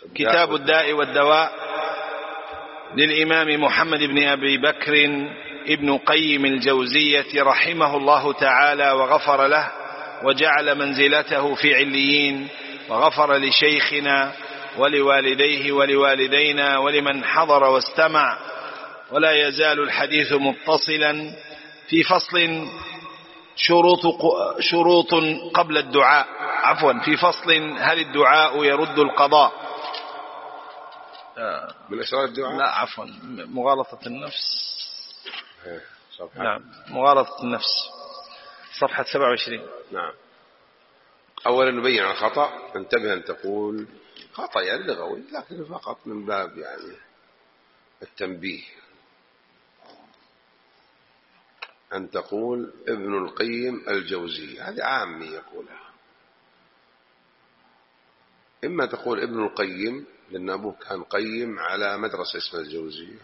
كتاب الداء والدواء للإمام محمد بن أبي بكر ابن قيم الجوزية رحمه الله تعالى وغفر له وجعل منزلته في عليين، وغفر لشيخنا ولوالديه ولوالدينا ولمن حضر واستمع. ولا يزال الحديث متصلا في فصل شروط قبل الدعاء، في فصل هل الدعاء يرد القضاء؟ من أسرار الدعاء؟ لا مغالطة النفس. نعم، مغالطة النفس، صفحة 27. نعم. أولا نبين عن خطأ، انتبه أن تقول خطأ يعني لغوي، لكن فقط من باب يعني التنبيه، أن تقول ابن القيم الجوزية، هذه عامي يقولها. إما تقول ابن القيم لأن أبوه كان قيم على مدرسة اسمها الجوزية،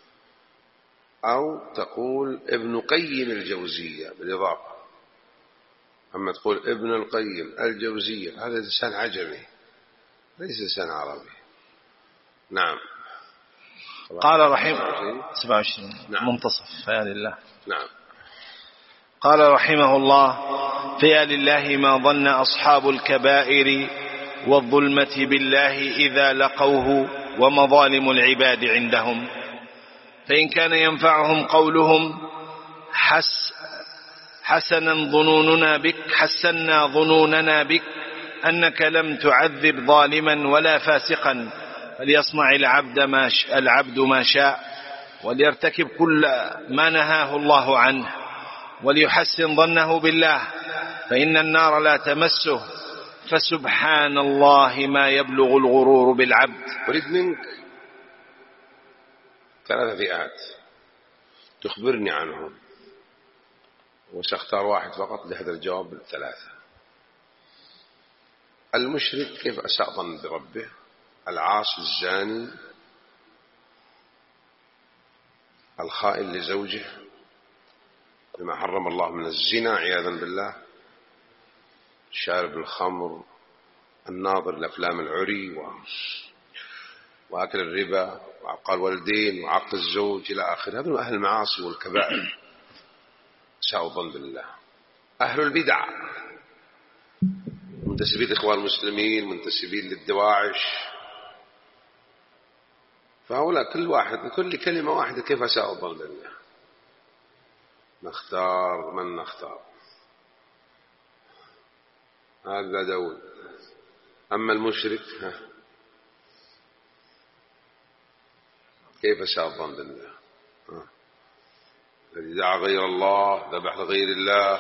أو تقول ابن قيم الجوزية بالإضافة. أما تقول ابن القيم الجوزية هذا لسان عجمي ليس لسان عربي. نعم. قال رحمه 27. نعم. منتصف فيا لله. نعم. قال رحمه الله: فيا لله ما ظن أصحاب الكبائر والظلمة بالله إذا لقوه ومظالم العباد عندهم، فإن كان ينفعهم قولهم حسنا ظنوننا بك أنك لم تعذب ظالما ولا فاسقا، فليصنع العبد ما شاء، وليرتكب كل ما نهاه الله عنه، وليحسن ظنه بالله، فإن النار لا تمسه، فسبحان الله ما يبلغ الغرور بالعبد. أريد منك 3 فئات تخبرني عنهم، وسأختار واحد فقط لهذا الجواب ال3. المشرك كيف أساء ظن بربه، العاصي الزاني، الخائن لزوجه بما حرم الله من الزنا عياذا بالله، شارب الخمر، الناظر لأفلام العري وأكل الربا وعقال الوالدين وعق الزوج إلى آخره. هذول أهل المعاصي والكبائر ساءوا الظن بالله. أهل البدع منتسبين لإخوان المسلمين، منتسبين للدواعش، فهؤلاء كل واحد كل كلمة واحدة كيف أساء الظن بالله. نختار من نختار، هذا داود. أما المشرك كيف أساء الظن بالله، الذي دعا غير الله، ذبح لغير الله.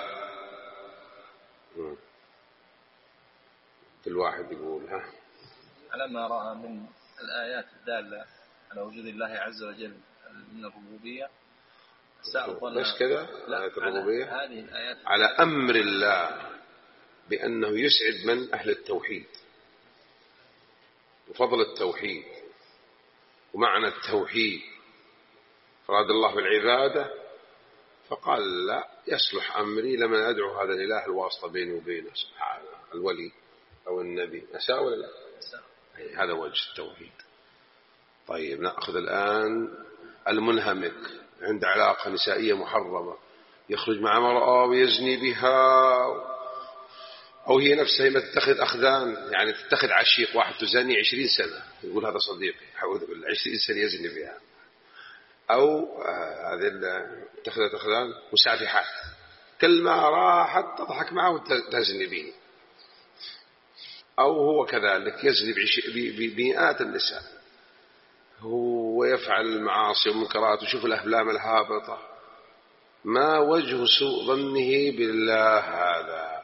كل واحد يقول على ما رأى من الآيات الدالة على وجود الله عز وجل من الربوبية، بس كذا آيات الربوبية، هذه الآيات على أمر الله بأنه يسعد من أهل التوحيد وفضل التوحيد ومعنى التوحيد، فراد الله بالعبادة، فقال لا يصلح أمري لمن أدعو هذا الإله الواسطة بيني وبينه سبحانه، الولي أو النبي. أساء ولا لا؟ هذا وجه التوحيد. طيب نأخذ الآن المنهمك، عند علاقة نسائية محرمة، يخرج مع امرأة ويزني بها، أو هي نفسها ما تتخذ أخذان، يعني تتخذ عشيق واحد تزني 20 سنة، يقول هذا صديقي، حاول بالله 20 سنة يزني بها، أو هذه اتخذت أخذان مسافحات، كل ما راحت تضحك معه وتزني به، أو هو كذلك يزني بمئات النساء، هو يفعل المعاصي والمنكرات وشوف الأفلام الهابطة. ما وجه سوء ظنه بالله هذا؟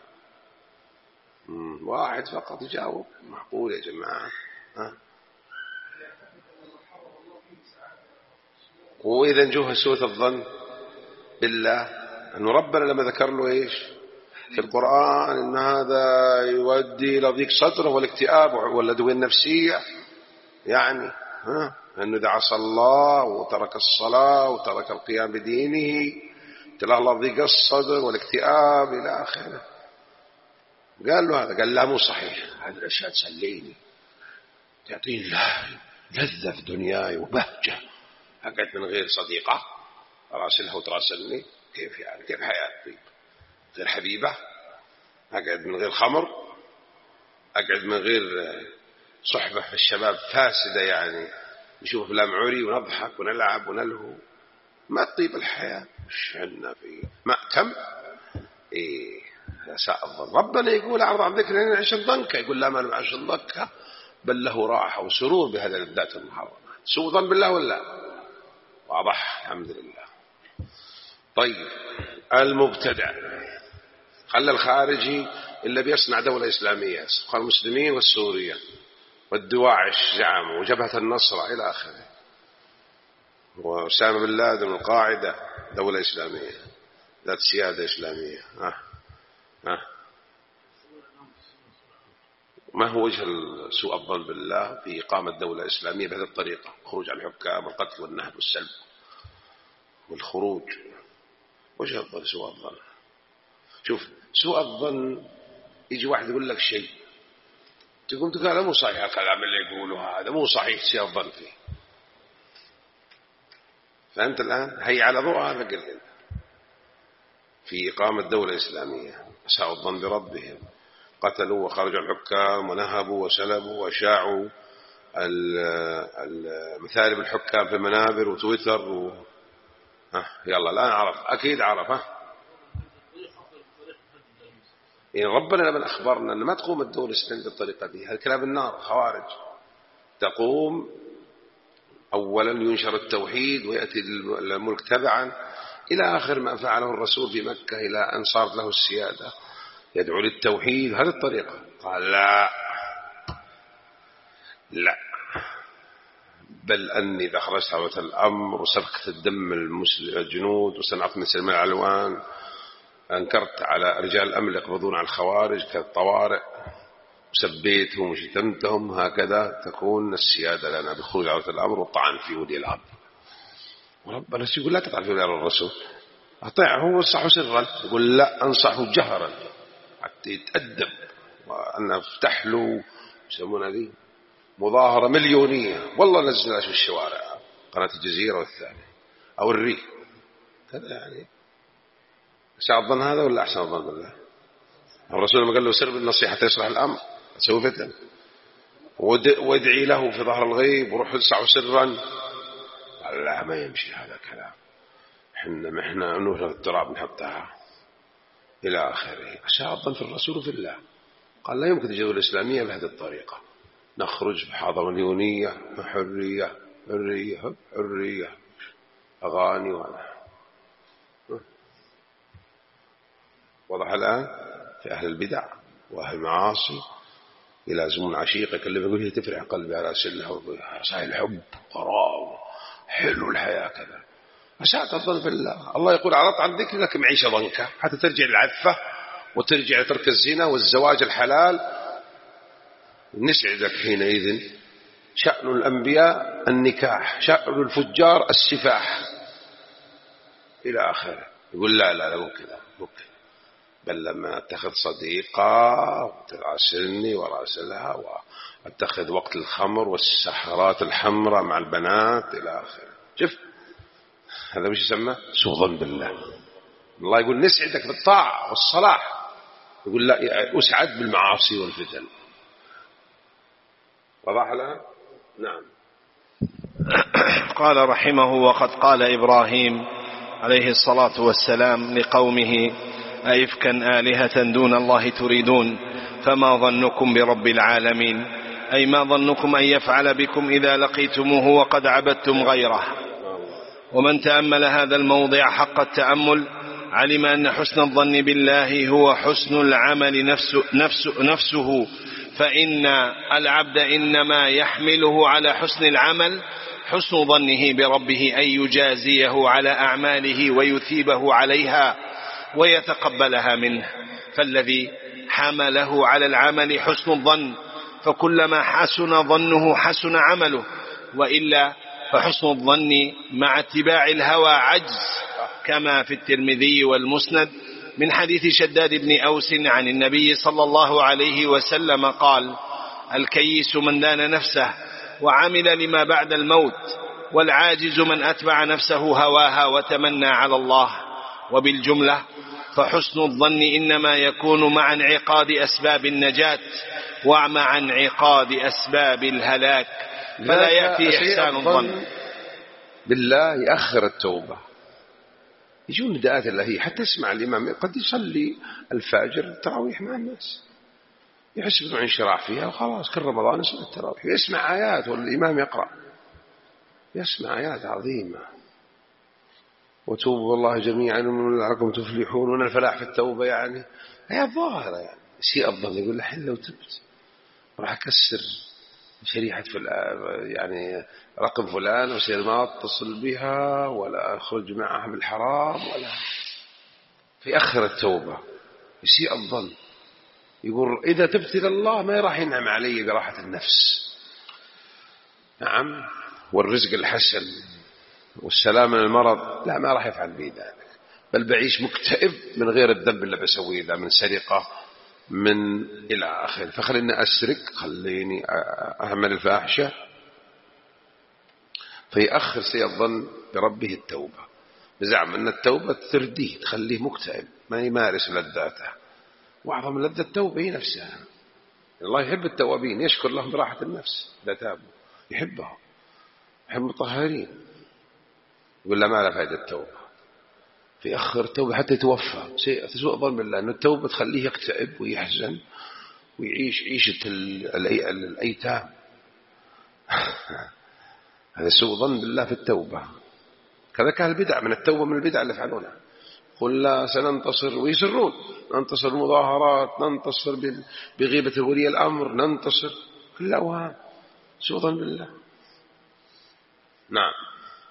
واحد فقط يجاوب، معقول يا جماعة؟ وإذا جوه سوء الظن بالله أنه ربنا لما ذكر له إيش في القرآن إن هذا يؤدي إلى ضيق صدره والاكتئاب والأدوية النفسية، يعني أنه إذا عصى الله وترك الصلاة وترك القيام بدينه تلاه الله ضيق الصدر والاكتئاب إلى آخره. قال له هذا، قال لا مو صحيح، هذه الأشياء تسليني يعطيني لذة في دنياي وبهجة. أقعد من غير صديقة أراسلها وتراسلني، كيف يعني؟ كيف حياتي؟ غير حبيبة. أقعد من غير خمر، أقعد من غير صحبة في الشباب فاسدة، يعني نشوف أفلام عري ونضحك ونلعب ونلهو، ما تطيب الحياة. وش عنا فيه مأتم؟ إيه ساء الظن. ربنا يقول أعرض عن ذكر نعيش الضنك، يقول لا ما نعيش الضنك بل له راحة وسرور بهذا الذات المحرمة. سوء ظن بالله ولا واضح؟ الحمد لله. طيب المبتدع خلى الخارجي اللي بيصنع دولة إسلامية، قال المسلمين والسورية والدواعش زعموا وجبهة النصرة إلى آخره، وأسامة بن لادن القاعدة دولة إسلامية ذات سيادة إسلامية. ما هو وجه سوء الظن بالله في إقامة دولة إسلامية بهذه الطريقة؟ خروج على الحكام والقتل والنهب والسلب والخروج. وجه الظن سوء الظن. شوف سوء الظن يجي واحد يقول لك شيء تقوم تقول هذا مو صحيح، الكلام اللي يقوله هذا مو صحيح، سوء الظن فيه. فأنت الآن هي على ضوء هذا قل في إقامة دولة إسلامية أساءوا الظن بربهم، قتلوا وخرجوا الحكام ونهبوا وسلبوا وشاعوا مثالب الحكام في المنابر وتويتر يلا الآن عرف، أكيد عرف. يعني ربنا لما أخبرنا أن ما تقوم الدولة الإسلامية بالطريقة دي، هذا كلام النار خوارج. تقوم أولا ينشر التوحيد ويأتي الملك تبعا إلى آخر ما فعله الرسول في مكة إلى أن صارت له السيادة، يدعو للتوحيد. هذه الطريقة. قال لا بل أني إذا خرجت هوة الأمر وسفكت الدم الجنود وصنعت من سلم العلوان، أنكرت على رجال الأمن اللي يقبضون على الخوارج كالطوارئ وسبيتهم وشتمتهم، هكذا تكون السيادة لنا بخروج هوة الأمر والطعن في ولي الأمر. وربنا يقول لا تطعن في ولي الرسول، أطيعه وانصحه سرا. يقول لا أنصحه جهرا حتى يتأدب، وأنا افتح له يسمونها ذي مظاهرة مليونية، والله نزلها في الشوارع، قناة الجزيرة والثانية أو الريف كذا. يعني أساء الظن هذا ولا أحسن الظن بالله؟ الرسول لما قال له سر بالنصيحة يصلح الأمر، تسوي فتن، وادعي له في ظهر الغيب وروح ادفعه سرا. قال لا ما يمشي هذا الكلام، احنا نوجه التراب نحطها إلى آخره. أساء الظن في الرسول وفي الله. قال لا يمكن تجد الإسلامية بهذه الطريقة، نخرج بحاضرة مليونية حرية حرية حرية أغاني وأنا وضح الآن في أهل البدع وأهل المعاصي يلازمون عشيقة يكلم يقول هي تفرح قلبي على سلها صحيح الحب قرار حلو الحياة كذا. أساءت الظن بالله. الله يقول عرضت عن ذكر لك معيشة ضنكة حتى ترجع للعفة وترجع لترك الزنا والزواج الحلال. نسعدك حينئذ. شأن الأنبياء النكاح، شأن الفجار السفاح إلى آخره. يقول لا ممكن بل لما أتخذ صديقة وتراسلني وراسلها وأتخذ وقت الخمر والسحرات الحمراء مع البنات إلى آخره. شوف هذا مش يسمى سوء ظن بالله. الله يقول نسعدك بالطاعة والصلاح، يقول لا أسعد بالمعاصي والفتن. وضح لها؟ نعم. قال رحمه وقد قال إبراهيم عليه الصلاة والسلام لقومه أئفكا آلهة دون الله تريدون فما ظنكم برب العالمين، أي ما ظنكم أن يفعل بكم إذا لقيتموه وقد عبدتم غيره. ومن تأمل هذا الموضع حق التأمل علم أن حسن الظن بالله هو حسن العمل نفسه، فإن العبد إنما يحمله على حسن العمل حسن ظنه بربه أن يجازيه على أعماله ويثيبه عليها ويتقبلها منه. فالذي حمله على العمل حسن الظن، فكلما حسن ظنه حسن عمله، وإلا فحسن الظن مع اتباع الهوى عجز، كما في الترمذي والمسند من حديث شداد بن أوس عن النبي صلى الله عليه وسلم قال: الكيس من دان نفسه وعمل لما بعد الموت، والعاجز من أتبع نفسه هواها وتمنى على الله. وبالجملة فحسن الظن إنما يكون مع انعقاد أسباب النجاة ومع انعقاد أسباب الهلاك، فلا يأتي إحسان الظن بالله يأخر التوبة. يجون نداءات الله، حتى يسمع الإمام قد يصلي الفجر التراويح مع الناس، يحس بنوع انشراح فيها وخلاص كل رمضان يصلي التراويح، يسمع آيات والإمام يقرأ، يسمع آيات عظيمة، وتوبوا الله جميعا لعلكم تفلحون، وأن الفلاح في التوبة يعني آيات ظاهرة. يعني سيء الظن يقول الحين لو تبت راح أكسر شريحة يعني رقم فلان وسير ما أتصل بها ولا أخرج معها بالحرام ولا، فيأخر التوبة، يسيء الظن، يقول إذا تبت إلى الله ما راح ينعم علي براحة النفس، نعم، والرزق الحسن والسلام من المرض، لا ما راح يفعل بي ذلك، بل بعيش مكتئب من غير الذنب اللي بسويه ذا، من سرقة من إلى آخر. فخليني أسرق، خليني أعمل الفاحشة، فيأخر سيء الظن بربه التوبة، بزعم أن التوبة ترديه، تخليه مكتئب ما يمارس لذاته. وأعظم لذة التوبة هي نفسها. الله يحب التوابين، يشكر لهم براحة النفس إذا تابوا، يحبهم، يحب المطهرين، يقول لا ما لا فائدة التوبة، فيأخر التوبة حتى يتوفى. سوء ظن بالله أن التوبة تخليه يكتئب ويحزن ويعيش عيشة الأيتام. هذا سوء ظن بالله في التوبة. كذا كان البدع، من التوبة من البدع اللي يفعلونها، قل لا سننتصر، ويسرون ننتصر المظاهرات، ننتصر بغيبة ولي الأمر، ننتصر، كل أوهام، سوء ظن بالله. نعم.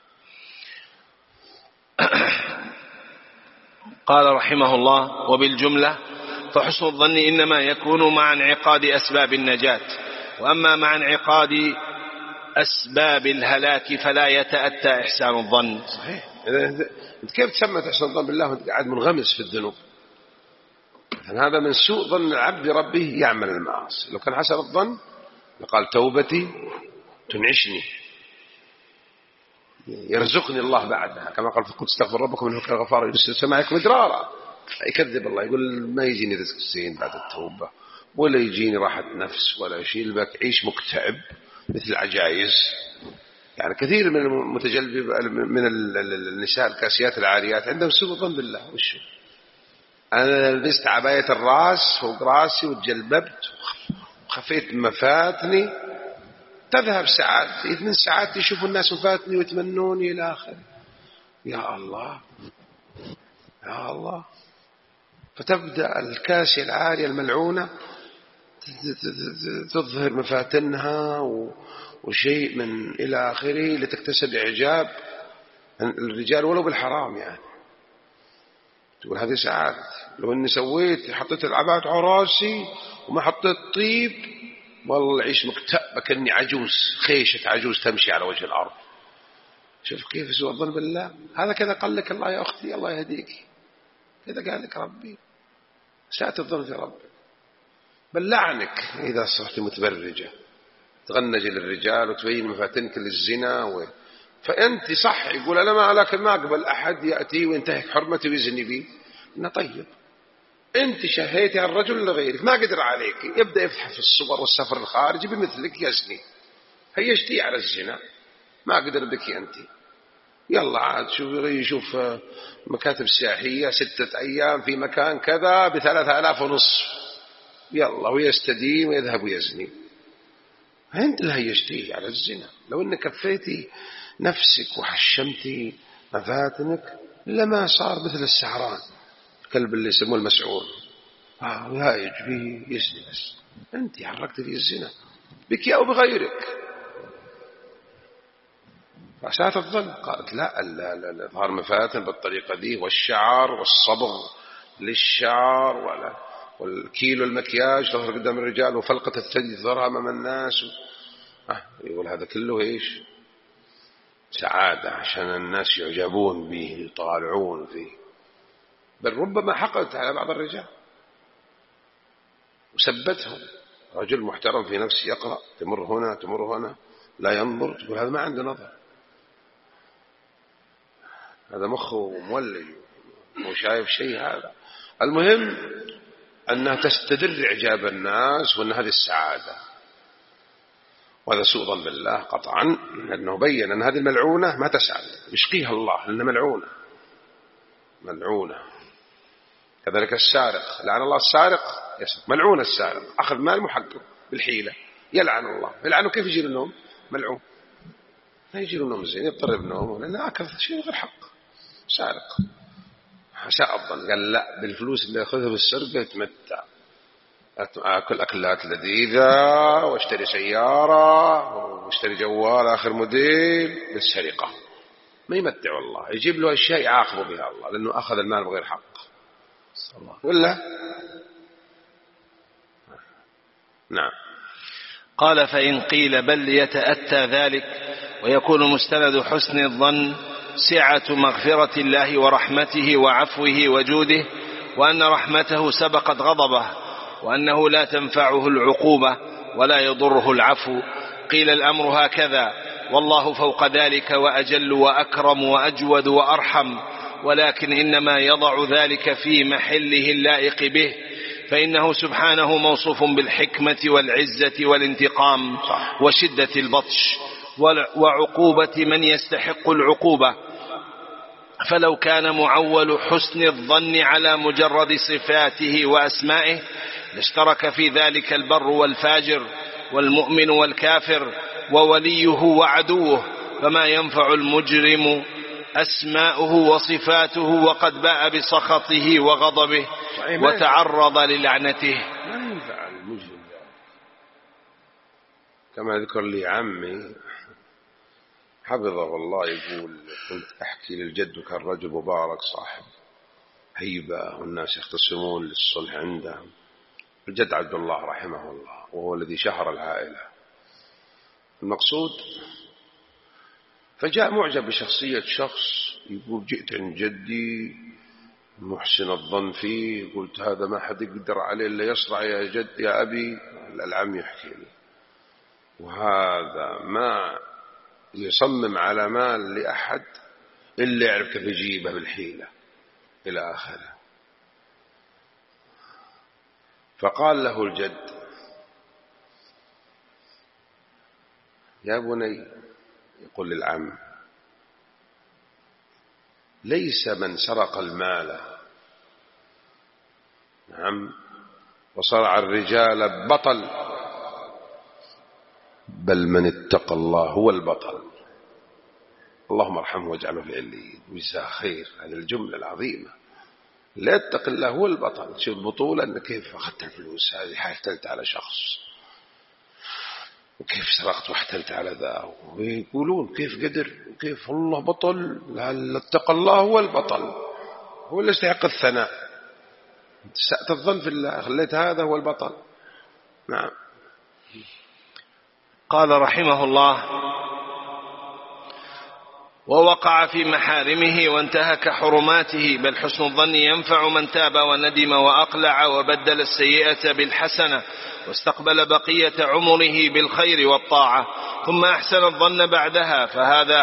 قال رحمه الله: وبالجملة فحسن الظن إنما يكون مع انعقاد أسباب النجاة، وأما مع انعقاد أسباب الهلاك فلا يتأتى إحسان الظن. صحيح. أنت كيف تسمى إحسان الظن بالله وأنت قاعد منغمس في الذنوب؟ هذا من سوء ظن العبد بربه يعمل المعاصي. لو كان حسن الظن لقال توبتي تنعشني، يرزقني الله بعدها، كما قال في القدس: استغفر ربكم انه كان غفارا يرسل سماءكم مدرارا. يكذب الله، يقول ما يجيني رزق الزين بعد التوبة، ولا يجيني راحة نفس ولا شيء، لبك عيش مكتئب مثل العجائز. يعني كثير من المتجلب من النساء الكاسيات العاريات عندهم سوء ظن بالله. وشو أنا لبست عباية الراس فوق راسي وتجلببت وخفيت مفاتني، تذهب ساعات، من ساعات يشوفوا الناس مفاتني ويتمنوني إلى آخر. يا الله يا الله. فتبدأ الكاسية العارية الملعونة تظهر مفاتنها وشيء من إلى آخره لتكتسب إعجاب الرجال ولو بالحرام. يعني تقول هذه ساعات لو أني سويت حطيت العباءة على راسي وما حطيت طيب والله عيش مكتئبة كأني عجوز، خيشة عجوز تمشي على وجه الأرض. شوف كيف سوء الظن بالله. هذا كذا قال لك الله يا أختي، الله يهديك، كذا قال لك ربي، ساءت الظن في ربك، بل لعنك إذا صرت متبرجة تغنجي للرجال وتبين مفاتنك للزنا فأنت صح يقول أنا ما أقبل أحد يأتي وينتهك حرمتي ويزني بي. إنه طيب أنت شهيتي الرجل لغيرك ما قدر عليك، يبدأ يفتح في الصور والسفر الخارجي بمثلك يزني، هيشتي على الزنا ما قدر بك أنت. يلا عاد يشوف مكاتب سياحية 6 أيام في مكان كذا ب3,500، يلا ويستدين ويذهب ويزني. أنت اللي هيشتيه على الزنا. لو أنك كفيتي نفسك وحشمتي مفاتنك لما صار مثل السعران، الكلب اللي يسموه المسعور، يهايج فيه يزني، بس أنت حركت فيه الزنا بك أو بغيرك. فساءت الظن. قالت لا إظهار مفاتن بالطريقة دي، والشعر والصبغ للشعر والكيلو المكياج تظهر قدام الرجال، وفلقة الثدي تظهرها أمام الناس يقول هذا كله إيش؟ سعادة عشان الناس يعجبون به يطالعون فيه. بل ربما حقدت على بعض الرجال وسبتهم رجل محترم في نفسه يقرأ، تمر هنا تمر هنا لا ينظر، تقول هذا ما عنده نظر، هذا مخه مولي مو شايف شيء. هذا المهم أنها تستدر إعجاب الناس وأن هذه السعادة، وهذا سوء ظن بالله قطعا، لأنه بين أن هذه الملعونة ما تسعد، يشقيها الله لأنها ملعونة ملعونة. كذلك السارق، لعن الله السارق يسرق، ملعون السارق، أخذ مال محقق بالحيلة، يلعن الله، يلعنه. كيف يجي النوم؟ ملعون، ما يجي النوم زين، يضطرب نومه لأنه أكل شيء غير حق، سارق. ساء الظن، قال لا، بالفلوس اللي أخذها بالسرقة يتمتع، أكل أكلات لذيذة واشتري سيارة واشتري جوال آخر موديل، بالسرقة ما يمتع الله، يجيب له أشياء يعاقبه بها الله لأنه أخذ المال بغير حق. ولا نعم. قال فإن قيل بل يتأتى ذلك ويكون مستند حسن الظن سعة مغفرة الله ورحمته وعفوه وجوده، وأن رحمته سبقت غضبه، وأنه لا تنفعه العقوبة ولا يضره العفو، قيل الأمر هكذا، والله فوق ذلك وأجل وأكرم وأجود وأرحم، ولكن إنما يضع ذلك في محله اللائق به، فإنه سبحانه موصوف بالحكمة والعزة والانتقام وشدة البطش وعقوبة من يستحق العقوبة. فلو كان معول حسن الظن على مجرد صفاته وأسمائه لاشترك في ذلك البر والفاجر والمؤمن والكافر ووليه وعدوه، فما ينفع المجرم أسماؤه وصفاته وقد باء بسخطه وغضبه وتعرض للعنته. ما ينفع المجرم. كما ذكر لي عمي حفظه الله يقول: كنت أحكي للجد كان رجل مبارك صاحب هيبة والناس يختصمون للصلح عندهم، الجد عبد الله رحمه الله، وهو الذي شهر العائلة. المقصود فجاء معجب بشخصية شخص، يقول: جئت عند جدي محسن الظن فيه، قلت هذا ما حد يقدر عليه إلا يصرع يا جد يا أبي. العم يحكي لي، وهذا ما يصمم على مال لأحد إلا يعرف كيف يجيبه بالحيلة إلى آخره. فقال له الجد: يا بني، يقول للعم: ليس من سرق المال نعم وصرع الرجال بطل، بل من اتقى الله هو البطل. اللهم ارحمه واجعله في عليين وجزاه خير. هذه الجملة العظيمة، لا يتقى الله هو البطل. شوف البطولة، أن كيف أخذت الفلوس هذه حاحتلت على شخص، وكيف سرقت واحتلت على ذا، ويقولون كيف قدر وكيف الله بطل. لا اتقى الله هو البطل، هو اللي يستحق الثناء. سأت الظن في الله، خليت هذا هو البطل. نعم. قال رحمه الله: ووقع في محارمه وانتهك حرماته، بل حسن الظن ينفع من تاب وندم وأقلع وبدل السيئة بالحسنة واستقبل بقية عمره بالخير والطاعة ثم أحسن الظن بعدها، فهذا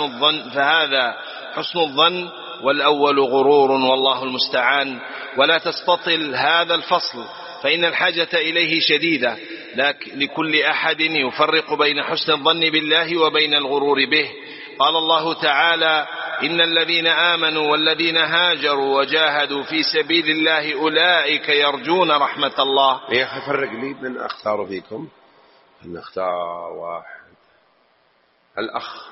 حسن الظن، والأول غرور، والله المستعان. ولا تستطل هذا الفصل، فإن الحاجة إليه شديدة لكل أحد يفرق بين حسن الظن بالله وبين الغرور به. قال الله تعالى: إن الذين آمنوا والذين هاجروا وجاهدوا في سبيل الله أولئك يرجون رحمة الله. يا أخي فرق لي من أختار فيكم، أن أختار واحد الأخ،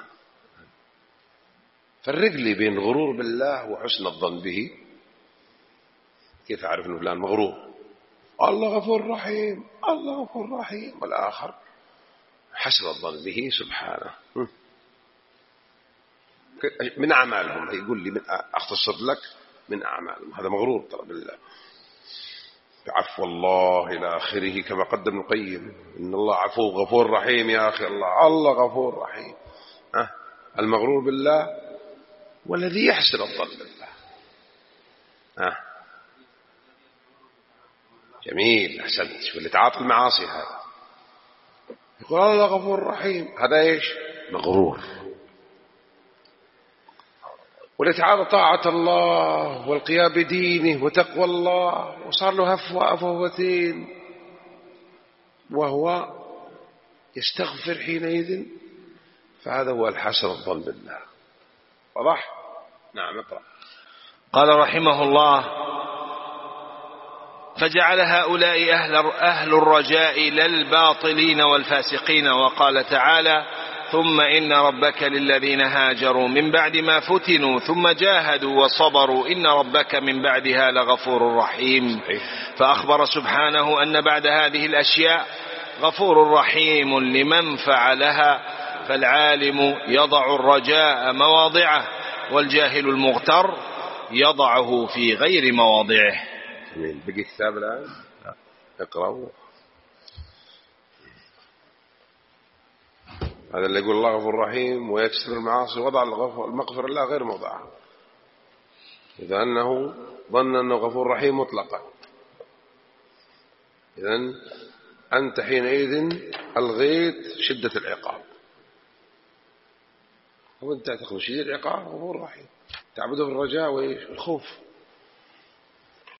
فرق لي بين الغرور بالله وحسن الظن به. كيف أعرف أنه فلان مغرور؟ الله غفور رحيم، الله غفور رحيم، والآخر حسن الظن به سبحانه. من أعمالهم، يقول لي من أختصر لك من أعمالهم، هذا مغرور ترى بالله. عفو الله إلى آخره، كما قدم القيم: إن الله عفو غفور رحيم. يا أخي الله غفور رحيم. المغرور بالله والذي يحسن الظن بالله. جميل، أحسنت. شوف اللي تعاطى المعاصي هذا يقول الله غفور رحيم، هذا إيش؟ مغرور. واللي تعاطى طاعة الله والقيام بدينه وتقوى الله وصار له هفوتين وهو يستغفر حينئذ، فهذا هو الحسن الظن بالله. واضح؟ نعم، اقرأ. قال رحمه الله: فجعل هؤلاء أهل الرجاء لا الباطلين والفاسقين. وقال تعالى: ثم إن ربك للذين هاجروا من بعد ما فتنوا ثم جاهدوا وصبروا إن ربك من بعدها لغفور رحيم. فأخبر سبحانه أن بعد هذه الأشياء غفور رحيم لمن فعلها. فالعالم يضع الرجاء مواضعه، والجاهل المغتر يضعه في غير مواضعه. بقي كتاب الآن، اقرأوا. هذا اللي يقول الله غفور رحيم ويكسر المعاصي وضع المغفرة الله غير موضعها، إذا أنه ظن أنه غفور رحيم مطلقا. إذن أنت حينئذ ألغيت شدة العقاب، وأنت تعتقد شديد العقاب غفور رحيم، تعبده بالرجاء والخوف.